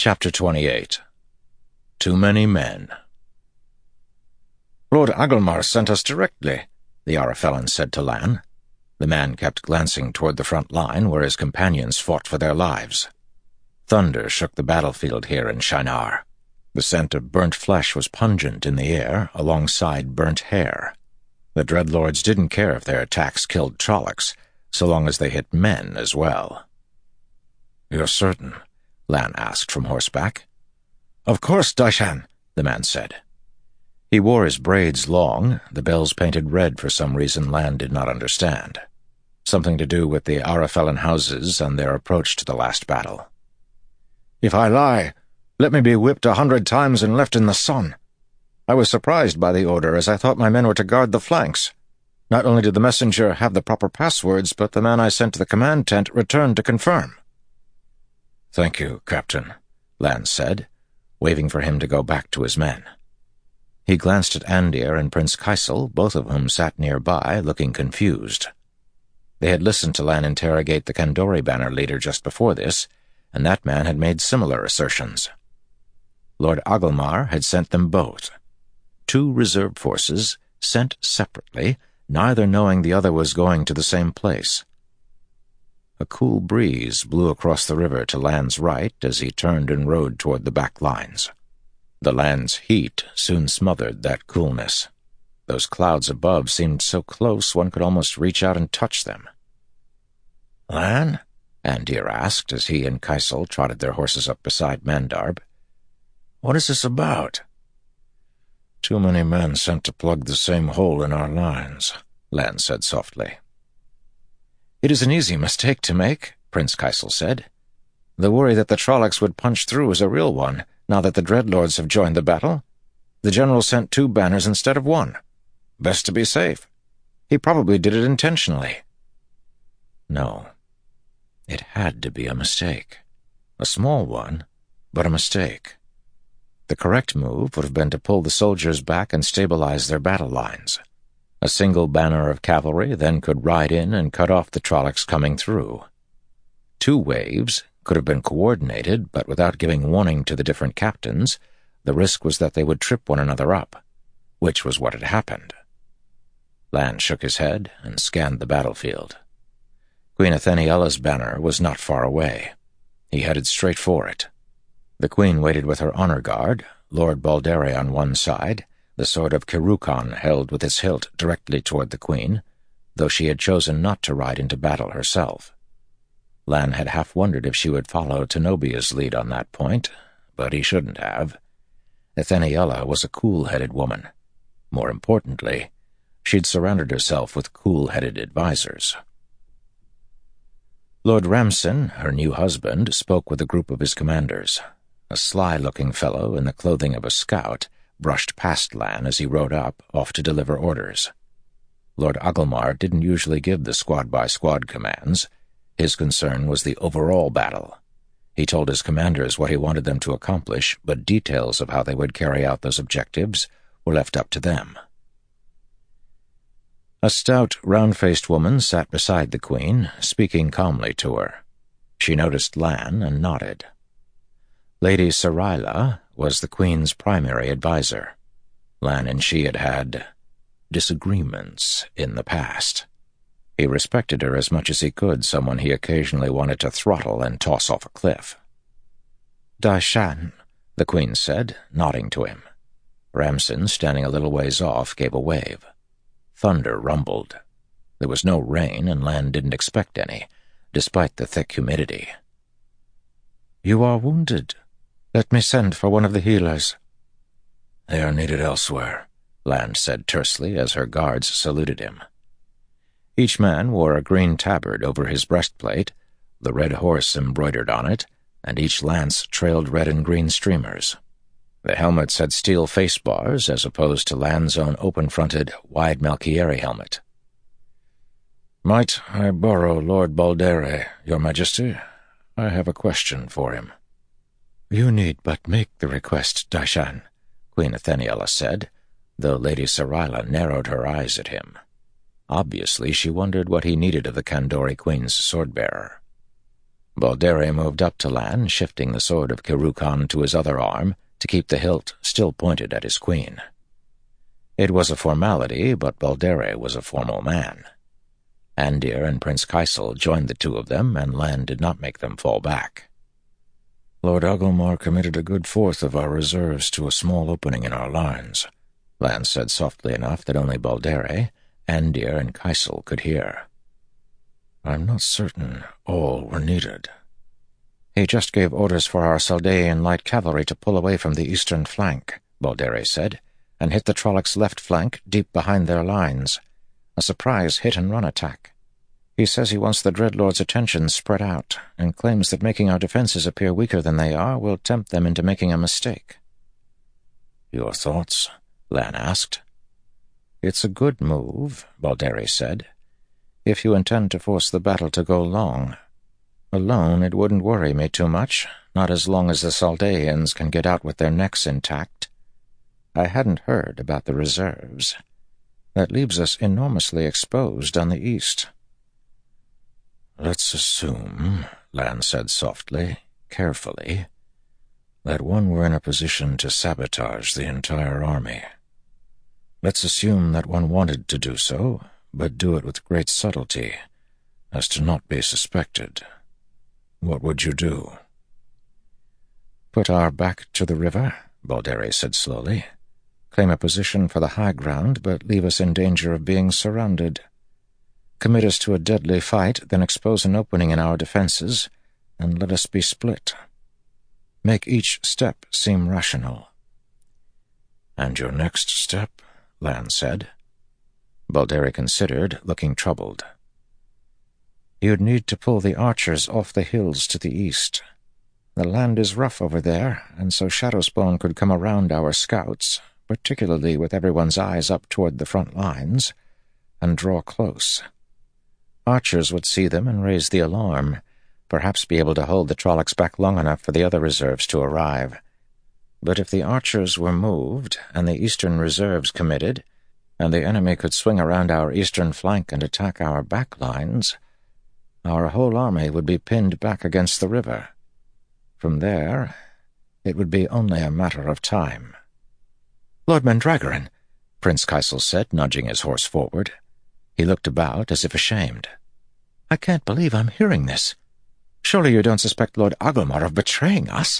Chapter 28. Too Many Men. "Lord Agelmar sent us directly," the Arafellan said to Lan. The man kept glancing toward the front line where his companions fought for their lives. Thunder shook the battlefield here in Shinar. The scent of burnt flesh was pungent in the air, alongside burnt hair. The Dreadlords didn't care if their attacks killed Trollocs, so long as they hit men as well. "You're certain?" Lan asked from horseback. "Of course, Daishan," the man said. He wore his braids long, the bells painted red for some reason Lan did not understand. Something to do with the Arafellan houses and their approach to the last battle. "If I lie, let me be whipped 100 times and left in the sun. I was surprised by the order, as I thought my men were to guard the flanks. Not only did the messenger have the proper passwords, but the man I sent to the command tent returned to confirm." "Thank you, Captain," Lan said, waving for him to go back to his men. He glanced at Andir and Prince Kaisel, both of whom sat nearby, looking confused. They had listened to Lan interrogate the Kandori banner leader just before this, and that man had made similar assertions. Lord Agelmar had sent them both. 2 reserve forces, sent separately, neither knowing the other was going to the same place. A cool breeze blew across the river to Lan's right as he turned and rode toward the back lines. The land's heat soon smothered that coolness. Those clouds above seemed so close one could almost reach out and touch them. "Lan?" Andir asked as he and Kaisel trotted their horses up beside Mandarb. "What is this about?" "Too many men sent to plug the same hole in our lines," Lan said softly. "It is an easy mistake to make," Prince Kaisel said. "The worry that the Trollocs would punch through is a real one, now that the Dreadlords have joined the battle. The general sent 2 banners instead of 1. Best to be safe. He probably did it intentionally." No. It had to be a mistake. A small one, but a mistake. The correct move would have been to pull the soldiers back and stabilize their battle lines. A single banner of cavalry then could ride in and cut off the Trollocs coming through. 2 waves could have been coordinated, but without giving warning to the different captains, the risk was that they would trip one another up, which was what had happened. Lan shook his head and scanned the battlefield. Queen Atheniella's banner was not far away. He headed straight for it. The queen waited with her honor guard, Lord Baldere on one side, the sword of Kirukan held with its hilt directly toward the queen, though she had chosen not to ride into battle herself. Lan had half wondered if she would follow Tenobia's lead on that point, but he shouldn't have. Atheniella was a cool-headed woman. More importantly, she'd surrounded herself with cool-headed advisors. Lord Ramsin, her new husband, spoke with a group of his commanders. A sly-looking fellow in the clothing of a scout brushed past Lan as he rode up, off to deliver orders. Lord Agelmar didn't usually give the squad-by-squad commands. His concern was the overall battle. He told his commanders what he wanted them to accomplish, but details of how they would carry out those objectives were left up to them. A stout, round-faced woman sat beside the queen, speaking calmly to her. She noticed Lan and nodded. Lady Sarayla was the queen's primary advisor. Lan and she had had disagreements in the past. He respected her as much as he could someone he occasionally wanted to throttle and toss off a cliff. "Daishan," the queen said, nodding to him. Ramsin, standing a little ways off, gave a wave. Thunder rumbled. There was no rain, and Lan didn't expect any, despite the thick humidity. "You are wounded. Let me send for one of the healers." "They are needed elsewhere," Lan said tersely as her guards saluted him. Each man wore a green tabard over his breastplate, the red horse embroidered on it, and each lance trailed red and green streamers. The helmets had steel face bars as opposed to Lan's own open-fronted, wide Malkieri helmet. "Might I borrow Lord Baldere, Your Majesty? I have a question for him." "You need but make the request, Daishan," Queen Atheniella said, though Lady Sarayla narrowed her eyes at him. Obviously, she wondered what he needed of the Kandori Queen's sword-bearer. Baldere moved up to Lan, shifting the sword of Kirukan to his other arm to keep the hilt still pointed at his queen. It was a formality, but Baldere was a formal man. Andir and Prince Kaisel joined the two of them, and Lan did not make them fall back. "Lord Agelmar committed a good fourth of our reserves to a small opening in our lines," Lan said softly enough that only Baldere, Andir, and Kaisel could hear. "I'm not certain all were needed." "He just gave orders for our Saldaean light cavalry to pull away from the eastern flank," Baldere said, "and hit the Trollocs' left flank deep behind their lines. A surprise hit-and-run attack. He says he wants the Dreadlord's attention spread out, and claims that making our defenses appear weaker than they are will tempt them into making a mistake." "Your thoughts?" Lan asked. "It's a good move," Baldere said, "if you intend to force the battle to go long. Alone, it wouldn't worry me too much, not as long as the Saldaeans can get out with their necks intact. I hadn't heard about the reserves. That leaves us enormously exposed on the east." "Let's assume," Lan said softly, carefully, "that one were in a position to sabotage the entire army. Let's assume that one wanted to do so, but do it with great subtlety, as to not be suspected. What would you do?" "Put our back to the river," Baldere said slowly. "Claim a position for the high ground, but leave us in danger of being surrounded. Commit us to a deadly fight, then expose an opening in our defenses, and let us be split. Make each step seem rational." "And your next step?" Lan said. Baldere considered, looking troubled. "You'd need to pull the archers off the hills to the east. The land is rough over there, and so Shadowspawn could come around our scouts, particularly with everyone's eyes up toward the front lines, and draw close. Archers would see them and raise the alarm, perhaps be able to hold the Trollocs back long enough for the other reserves to arrive. But if the archers were moved, and the eastern reserves committed, and the enemy could swing around our eastern flank and attack our back lines, our whole army would be pinned back against the river. From there, it would be only a matter of time." "Lord Mandragoran," Prince Kaisel said, nudging his horse forward. He looked about as if ashamed. "I can't believe I'm hearing this. Surely you don't suspect Lord Agelmar of betraying us?"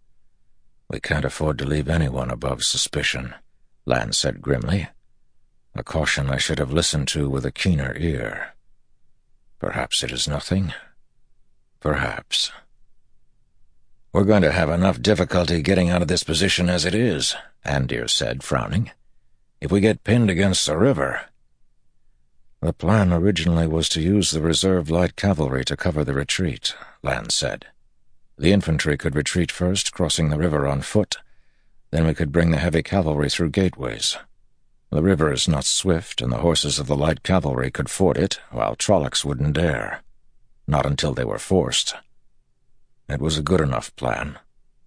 "We can't afford to leave anyone above suspicion," Lan said grimly. "A caution I should have listened to with a keener ear. Perhaps it is nothing. Perhaps." "We're going to have enough difficulty getting out of this position as it is," Andir said, frowning. "If we get pinned against the river—" "The plan originally was to use the reserve light cavalry to cover the retreat," Lan said. "The infantry could retreat first, crossing the river on foot. Then we could bring the heavy cavalry through gateways. The river is not swift, and the horses of the light cavalry could ford it, while Trollocs wouldn't dare. Not until they were forced. It was a good enough plan.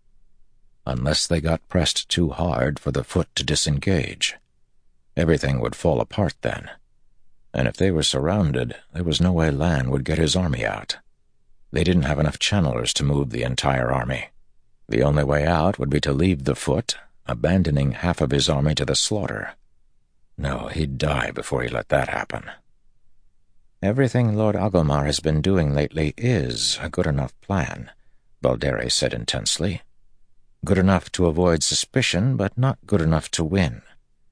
Unless they got pressed too hard for the foot to disengage. Everything would fall apart then. And if they were surrounded, there was no way Lan would get his army out. They didn't have enough channelers to move the entire army. The only way out would be to leave the foot, abandoning half of his army to the slaughter. No, he'd die before he let that happen." "Everything Lord Agelmar has been doing lately is a good enough plan," Baldere said intensely. "Good enough to avoid suspicion, but not good enough to win.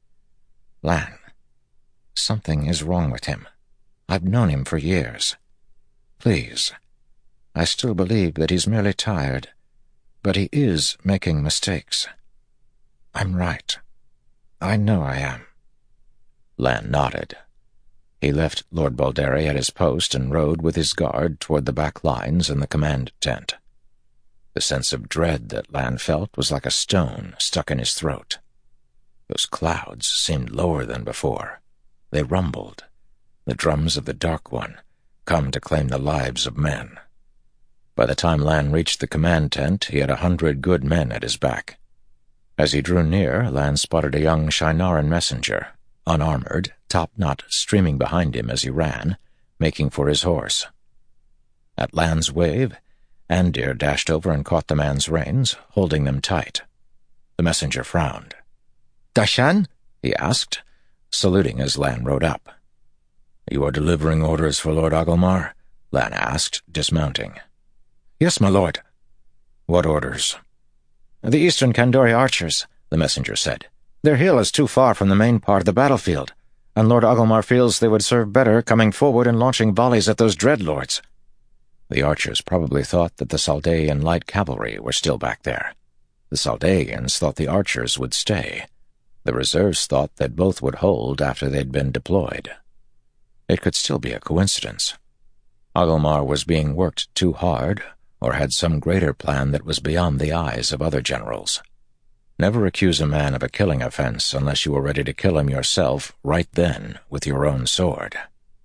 Lan, something is wrong with him. I've known him for years. Please, I still believe that he's merely tired, but he is making mistakes. I'm right. I know I am." Lan nodded. He left Lord Baldere at his post and rode with his guard toward the back lines and the command tent. The sense of dread that Lan felt was like a stone stuck in his throat. Those clouds seemed lower than before. They rumbled, the drums of the Dark One, come to claim the lives of men. By the time Lan reached the command tent, he had 100 good men at his back. As he drew near, Lan spotted a young Shienaran messenger, unarmored, top-knot streaming behind him as he ran, making for his horse. At Lan's wave, Andir dashed over and caught the man's reins, holding them tight. The messenger frowned. "Dashan?" he asked, saluting as Lan rode up. "You are delivering orders for Lord Agelmar?" Lan asked, dismounting. "Yes, my lord." "What orders?" "The Eastern Kandori archers," the messenger said. "Their hill is too far from the main part of the battlefield, and Lord Agelmar feels they would serve better coming forward and launching volleys at those dreadlords." The archers probably thought that the Saldaean light cavalry were still back there. The Saldaeans thought the archers would stay. The reserves thought that both would hold after they'd been deployed. It could still be a coincidence. Agelmar was being worked too hard, or had some greater plan that was beyond the eyes of other generals. Never accuse a man of a killing offense unless you were ready to kill him yourself right then with your own sword.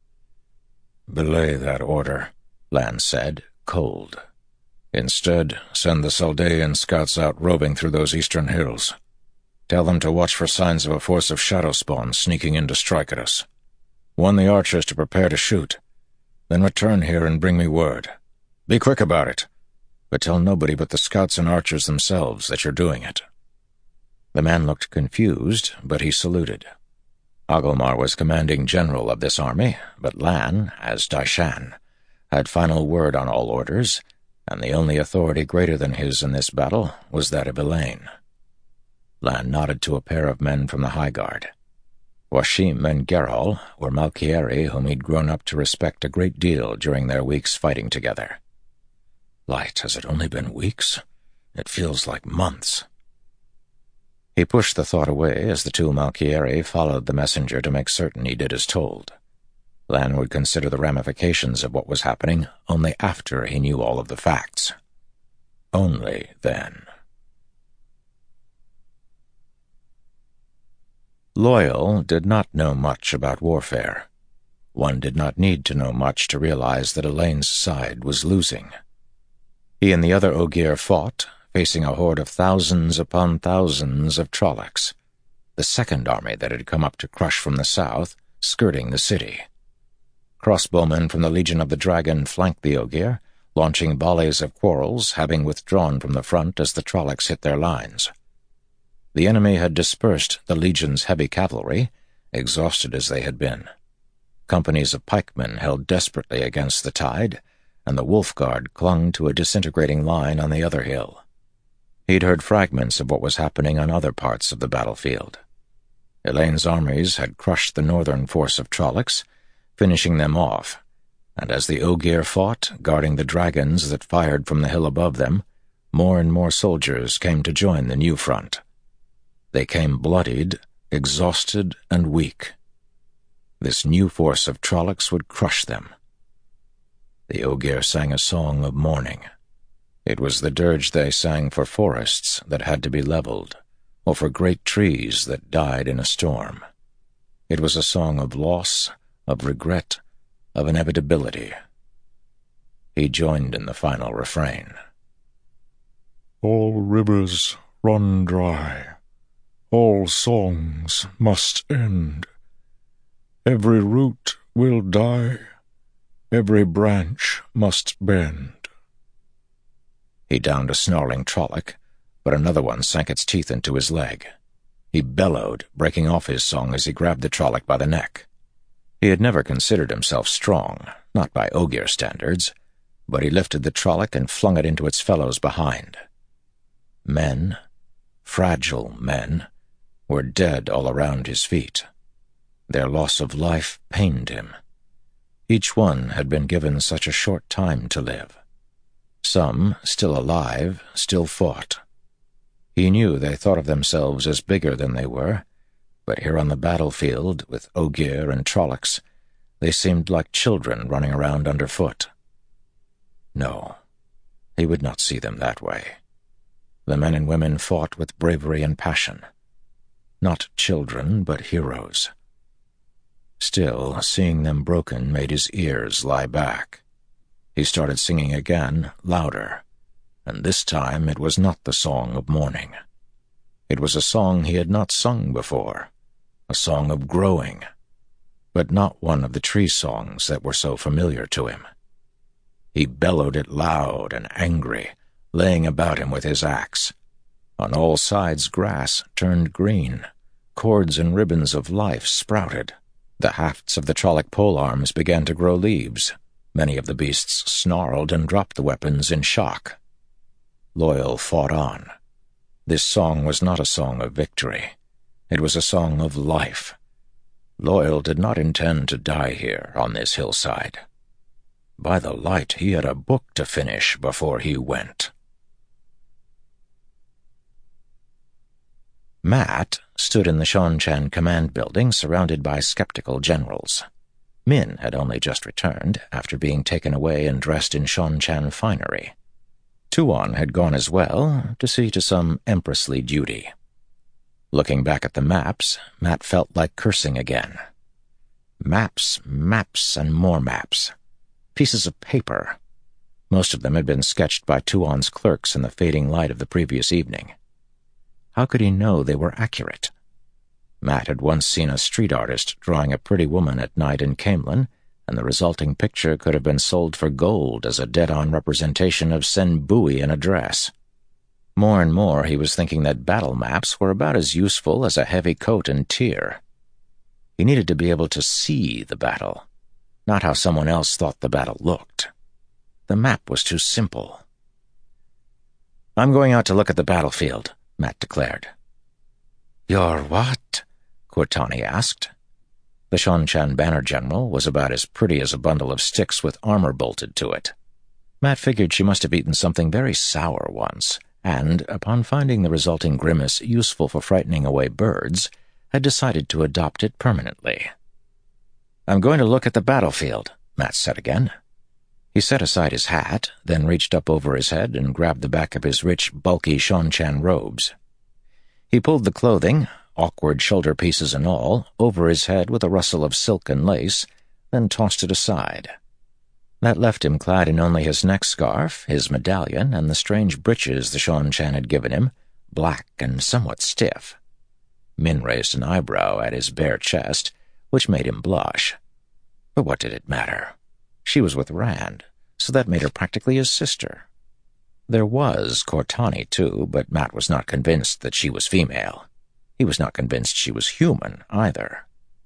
"Belay that order," Lan said, cold. "Instead, send the Saldaean scouts out roving through those eastern hills. Tell them to watch for signs of a force of shadow spawn sneaking in to strike at us. Warn the archers to prepare to shoot. Then return here and bring me word. Be quick about it, but tell nobody but the scouts and archers themselves that you're doing it." The man looked confused, but he saluted. Agelmar was commanding general of this army, but Lan, as Dashan, had final word on all orders, and the only authority greater than his in this battle was that of Elaine. Lan nodded to a pair of men from the High Guard. Washim and Gerhol were Malkieri whom he'd grown up to respect a great deal during their weeks fighting together. "Light, has it only been weeks? It feels like months." He pushed the thought away as the two Malkieri followed the messenger to make certain he did as told. Lan would consider the ramifications of what was happening only after he knew all of the facts. Only then. Loial did not know much about warfare. One did not need to know much to realize that Elaine's side was losing. He and the other Ogier fought, facing a horde of thousands upon thousands of Trollocs, the second army that had come up to crush from the south, skirting the city. Crossbowmen from the Legion of the Dragon flanked the Ogier, launching volleys of quarrels, having withdrawn from the front as the Trollocs hit their lines. The enemy had dispersed the Legion's heavy cavalry, exhausted as they had been. Companies of pikemen held desperately against the tide, and the Wolf Guard clung to a disintegrating line on the other hill. He'd heard fragments of what was happening on other parts of the battlefield. Elaine's armies had crushed the northern force of Trollocs, finishing them off, and as the Ogier fought, guarding the dragons that fired from the hill above them, more and more soldiers came to join the new front. They came bloodied, exhausted, and weak. This new force of Trollocs would crush them. The Ogier sang a song of mourning. It was the dirge they sang for forests that had to be leveled, or for great trees that died in a storm. It was a song of loss, of regret, of inevitability. He joined in the final refrain. "All rivers run dry. All songs must end. Every root will die. Every branch must bend." He downed a snarling Trolloc, but another one sank its teeth into his leg. He bellowed, breaking off his song as he grabbed the Trolloc by the neck. He had never considered himself strong, not by Ogier standards, but he lifted the Trolloc and flung it into its fellows behind. Men, fragile men, were dead all around his feet. Their loss of life pained him. Each one had been given such a short time to live. Some, still alive, still fought. He knew they thought of themselves as bigger than they were, but here on the battlefield, with Ogier and Trollocs, they seemed like children running around underfoot. No, he would not see them that way. The men and women fought with bravery and passion. Not children, but heroes. Still, seeing them broken made his ears lie back. He started singing again, louder, and this time it was not the song of mourning. It was a song he had not sung before, a song of growing, but not one of the tree songs that were so familiar to him. He bellowed it loud and angry, laying about him with his axe. On all sides grass turned green. Cords and ribbons of life sprouted. The hafts of the Trolloc polearms began to grow leaves. Many of the beasts snarled and dropped the weapons in shock. Loial fought on. This song was not a song of victory. It was a song of life. Loial did not intend to die here on this hillside. By the light, he had a book to finish before he went. Mat stood in the Seanchan command building surrounded by skeptical generals. Min had only just returned, after being taken away and dressed in Seanchan finery. Tuon had gone as well, to see to some empressly duty. Looking back at the maps, Mat felt like cursing again. Maps, maps, and more maps. Pieces of paper. Most of them had been sketched by Tuon's clerks in the fading light of the previous evening. How could he know they were accurate? Mat had once seen a street artist drawing a pretty woman at night in Caemlyn, and the resulting picture could have been sold for gold as a dead-on representation of Sen Bui in a dress. More and more he was thinking that battle maps were about as useful as a heavy coat and tier. He needed to be able to see the battle, not how someone else thought the battle looked. The map was too simple. "I'm going out to look at the battlefield," Mat declared. "You're what?" Cortani asked. The Seanchan banner general was about as pretty as a bundle of sticks with armor bolted to it. Mat figured she must have eaten something very sour once, and, upon finding the resulting grimace useful for frightening away birds, had decided to adopt it permanently. "I'm going to look at the battlefield," Mat said again. He set aside his hat, then reached up over his head and grabbed the back of his rich, bulky Seanchan robes. He pulled the clothing, awkward shoulder pieces and all, over his head with a rustle of silk and lace, then tossed it aside. That left him clad in only his neck scarf, his medallion, and the strange breeches the Seanchan had given him, black and somewhat stiff. Min raised an eyebrow at his bare chest, which made him blush. But what did it matter? She was with Rand, so that made her practically his sister. There was Cortani, too, but Mat was not convinced that she was female. He was not convinced she was human, either.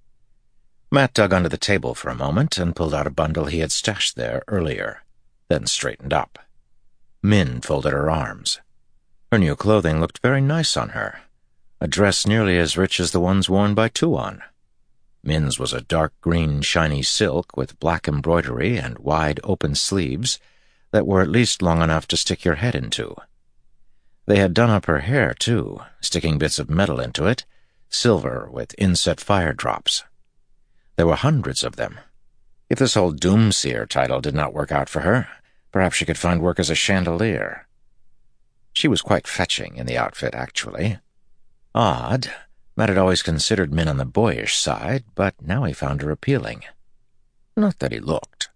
Mat dug under the table for a moment and pulled out a bundle he had stashed there earlier, then straightened up. Min folded her arms. Her new clothing looked very nice on her, a dress nearly as rich as the ones worn by Tuon. Min's was a dark green shiny silk with black embroidery and wide open sleeves that were at least long enough to stick your head into. They had done up her hair, too, sticking bits of metal into it, silver with inset fire drops. There were hundreds of them. If this whole Doomseer title did not work out for her, perhaps she could find work as a chandelier. She was quite fetching in the outfit, actually. Odd. Mat had always considered Min on the boyish side, but now he found her appealing. Not that he looked.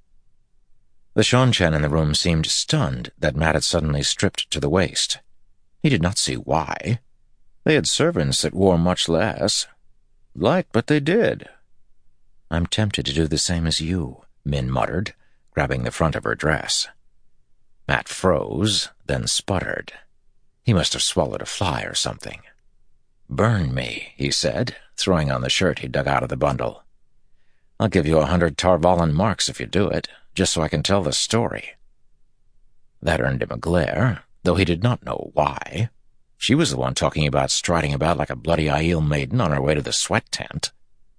The Seanchan in the room seemed stunned that Mat had suddenly stripped to the waist. He did not see why. They had servants that wore much less. Light, but they did. "I'm tempted to do the same as you," Min muttered, grabbing the front of her dress. Mat froze, then sputtered. He must have swallowed a fly or something. "Burn me," he said, throwing on the shirt he dug out of the bundle. "I'll give you 100 Tarvalin marks if you do it, just so I can tell the story." That earned him a glare, though he did not know why. She was the one talking about striding about like a bloody Aiel maiden on her way to the sweat tent.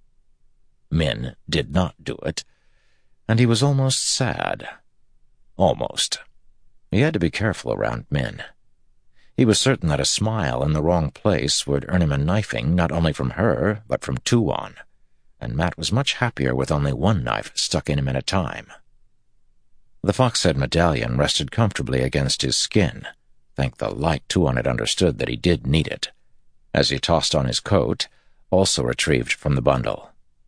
Min did not do it, and he was almost sad. Almost. He had to be careful around Min. He was certain that a smile in the wrong place would earn him a knifing not only from her, but from Tuon, and Mat was much happier with only one knife stuck in him at a time. The fox-head medallion rested comfortably against his skin. Thank the light, Tuon had understood that he did need it, as he tossed on his coat, also retrieved from the bundle.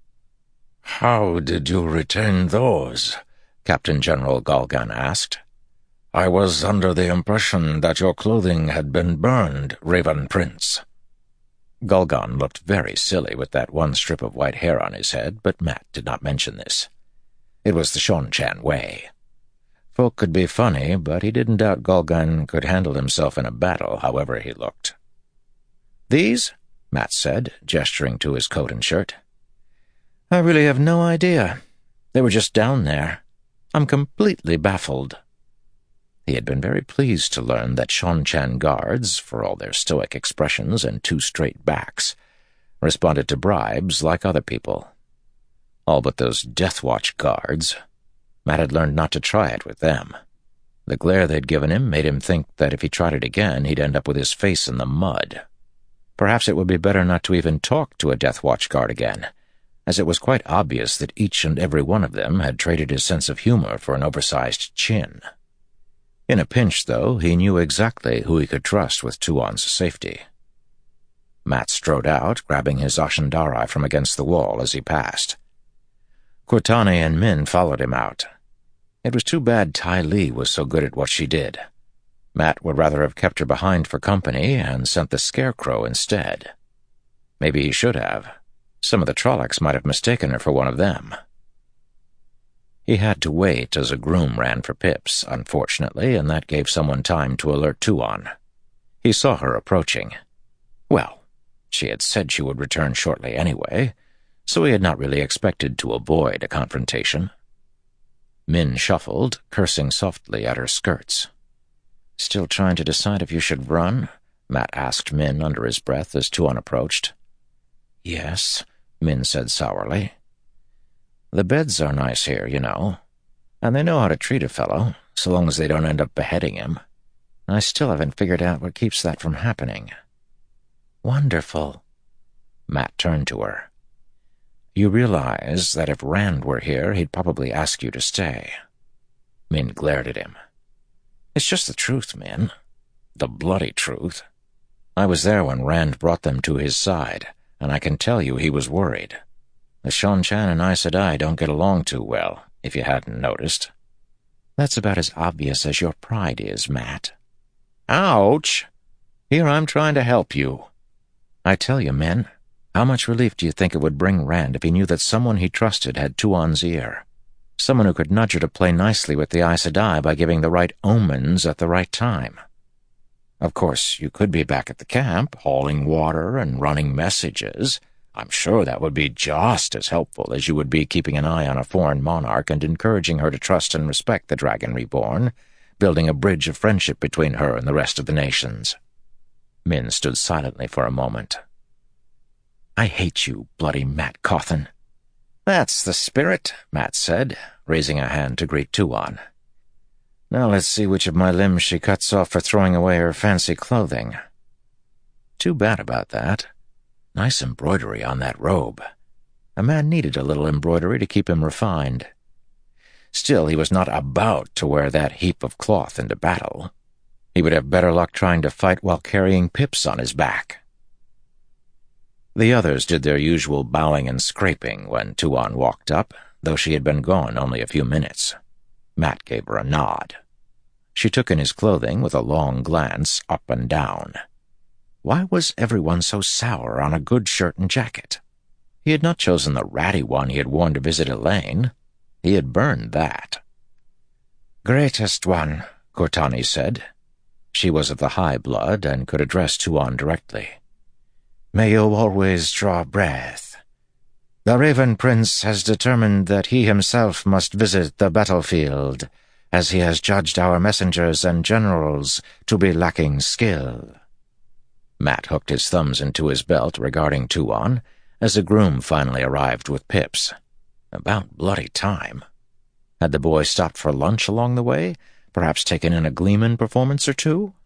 "How did you retain those?" Captain General Galgan asked. "I was under the impression that your clothing had been burned, Raven Prince." Galgan looked very silly with that one strip of white hair on his head, but Mat did not mention this. It was the Seanchan way. Folk could be funny, but he didn't doubt Golgan could handle himself in a battle, however he looked. "These?" Matt said, gesturing to his coat and shirt. "I really have no idea. They were just down there. I'm completely baffled." He had been very pleased to learn that Shan-Chan guards, for all their stoic expressions and two straight backs, responded to bribes like other people. All but those Death Watch guards. Matt had learned not to try it with them. The glare they'd given him made him think that if he tried it again, he'd end up with his face in the mud. Perhaps it would be better not to even talk to a Death Watch guard again, as it was quite obvious that each and every one of them had traded his sense of humor for an oversized chin. In a pinch, though, he knew exactly who he could trust with Tuon's safety. Matt strode out, grabbing his Ashendari from against the wall as he passed. Cortani and Min followed him out. It was too bad Ty Lee was so good at what she did. Matt would rather have kept her behind for company and sent the Scarecrow instead. Maybe he should have. Some of the Trollocs might have mistaken her for one of them. He had to wait as a groom ran for Pips, unfortunately, and that gave someone time to alert Tuon. He saw her approaching. Well, she had said she would return shortly anyway, so he had not really expected to avoid a confrontation. Min shuffled, cursing softly at her skirts. "Still trying to decide if you should run?" Matt asked Min under his breath as Tuon approached. "Yes," Min said sourly. "The beds are nice here, you know, and they know how to treat a fellow, so long as they don't end up beheading him. I still haven't figured out what keeps that from happening." "Wonderful." Matt turned to her. "You realize that if Rand were here, he'd probably ask you to stay." Min glared at him. "It's just the truth, Min. The bloody truth. I was there when Rand brought them to his side, and I can tell you he was worried. The Shan-Chan and Aes Sedai don't get along too well, if you hadn't noticed." "That's about as obvious as your pride is, Matt." "Ouch! Here I'm trying to help you." "I tell you, Min, how much relief do you think it would bring Rand if he knew that someone he trusted had Tuon's ear? Someone who could nudge her to play nicely with the Aes Sedai by giving the right omens at the right time. Of course, you could be back at the camp, hauling water and running messages. I'm sure that would be just as helpful as you would be keeping an eye on a foreign monarch and encouraging her to trust and respect the Dragon Reborn, building a bridge of friendship between her and the rest of the nations." Min stood silently for a moment. "I hate you, bloody Matt Cawthon." "That's the spirit," Matt said, raising a hand to greet Tuon. "Now let's see which of my limbs she cuts off for throwing away her fancy clothing." Too bad about that. Nice embroidery on that robe. A man needed a little embroidery to keep him refined. Still, he was not about to wear that heap of cloth into battle. He would have better luck trying to fight while carrying Pips on his back. The others did their usual bowing and scraping when Tuon walked up, though she had been gone only a few minutes. Matt gave her a nod. She took in his clothing with a long glance up and down. Why was everyone so sour on a good shirt and jacket? He had not chosen the ratty one he had worn to visit Elaine. He had burned that. "Greatest one," Cortani said. She was of the high blood and could address Tuon directly. "May you always draw breath. The Raven Prince has determined that he himself must visit the battlefield, as he has judged our messengers and generals to be lacking skill." Matt hooked his thumbs into his belt regarding Tuon as a groom finally arrived with Pips. About bloody time. Had the boy stopped for lunch along the way, perhaps taken in a Gleeman performance or two?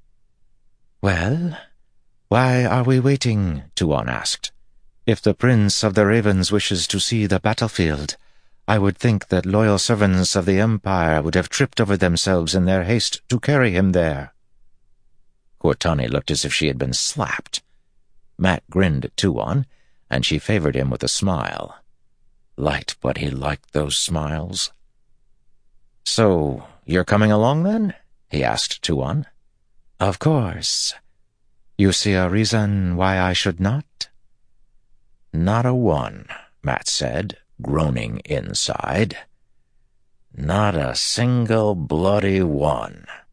"Well, why are we waiting?" Tuon asked. "If the Prince of the Ravens wishes to see the battlefield, I would think that loyal servants of the Empire would have tripped over themselves in their haste to carry him there." Cortani looked as if she had been slapped. Matt grinned at Tuon, and she favored him with a smile. Light, but he liked those smiles. "So, you're coming along, then?" he asked Tuon. "Of course. You see a reason why I should not?" "Not a one," Matt said, groaning inside. Not a single bloody one.